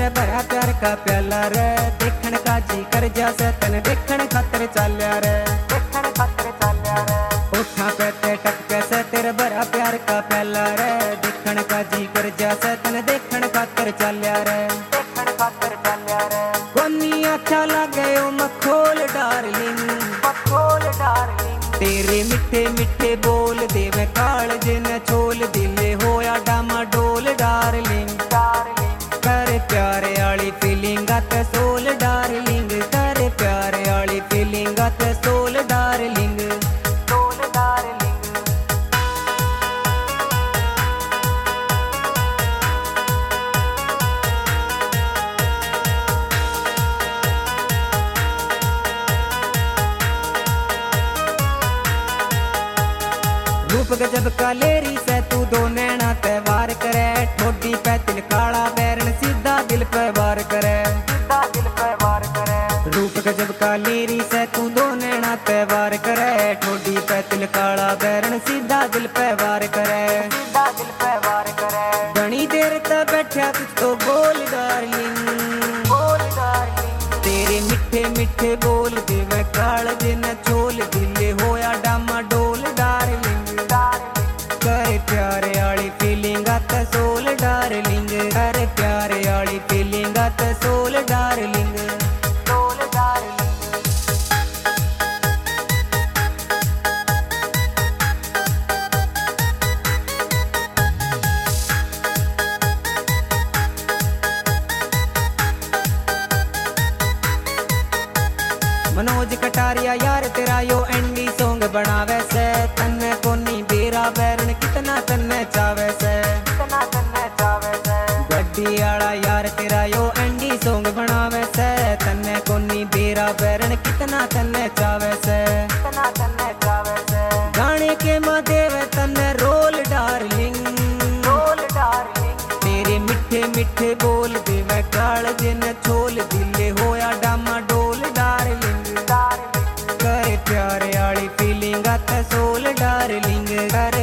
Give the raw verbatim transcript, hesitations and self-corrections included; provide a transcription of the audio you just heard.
तेरे भरा प्यार का प्याला रे, देखण का जी कर जासे तन देखण खातर चाल्या रे, देखण खातर चाल्या रे। होठा पे ते टपके से तेरे भरा प्यार का प्याला रे, देखण का जी कर जासे तन देखण खातर चाल्या रे, देखण खातर चाल्या रे। कोनी अच्छा लागे ओ मखोल डार्लिंग, मखोल डार्लिंग। तेरे मिठे मिठे बोल देवे काल जिन छोल, दिले होया डामा डोल डार्लिंग, डार्लिंग। कर प्यारे आली फीलिंग आत सोल डार्लिंग, कर प्यारे आली फीलिंग आत सोल डार्लिंग, सोल डार्लिंग। रूप गजब का लेरी से तू दो नैना त्योहार करे, ठोडी पे तिल काला बैरन सीधा दिल पे वार करे, सीधा दिल पे वार करे। रूप गजब का लेरी से तू दो नैना त्योहार करे, ठोडी पे तिल काला बैरन सीधा दिल पे वार करे, सीधा दिल पे वार करे। घनी देर तक बैठा तुझ तो बोल डार्लिंग, बोल डार्लिंग। तेरे मिठे मिठे बोल देवे काल जिन छोल, दिले होया डामा डोल डार्लिंग, डार्लिंग। कर प्यारे आली फीलिंग आत सोल डार्लिंग, कर प्यारे आली फीलिंग आत soul darling, soul darling. Manoj Kataria यार तेरा यो एंडी सॉन्ग बनावे से, तन्ने कोनी बेरा बैरन कितना तन्ने चावे से, कितना तन्ने चावे से। गड्डी आला यार तेरा यो एंडी सॉन्ग बनावे से, तन्ने कोनी बेरा बैरन कितना तन्ने चावे से, कितना तन्ने चावे से। गाने के मदेवे तन्ने रोल डार्लिंग, रोल डार्लिंग। तेरे मिठे मिठे बोल देवे काल जिन छोल, दिले होया डामा डोल डार्लिंग, डार्लिंग। कर प्यारे आली फीलिंग आत सोल डार्लिंग, कर